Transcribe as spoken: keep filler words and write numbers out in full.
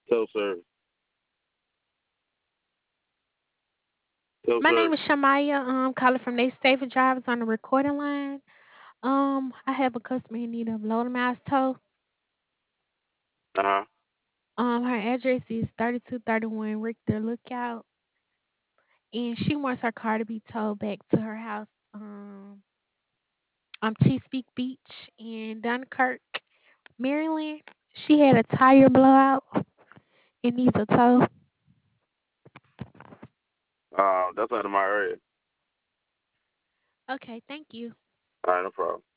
So, sir. So, My sir. name is Shamaya. Um, calling from Nate Stafford Drivers on the recording line. Um, I have a customer in need of load miles tow. Uh huh. Um, her address is thirty-two thirty-one Richter Lookout, and she wants her car to be towed back to her house. Um, on Chesapeake Beach in Dunkirk, Maryland. She had a tire blowout and needs a tow. Um, that's under my area. Okay, thank you. All right, no problem.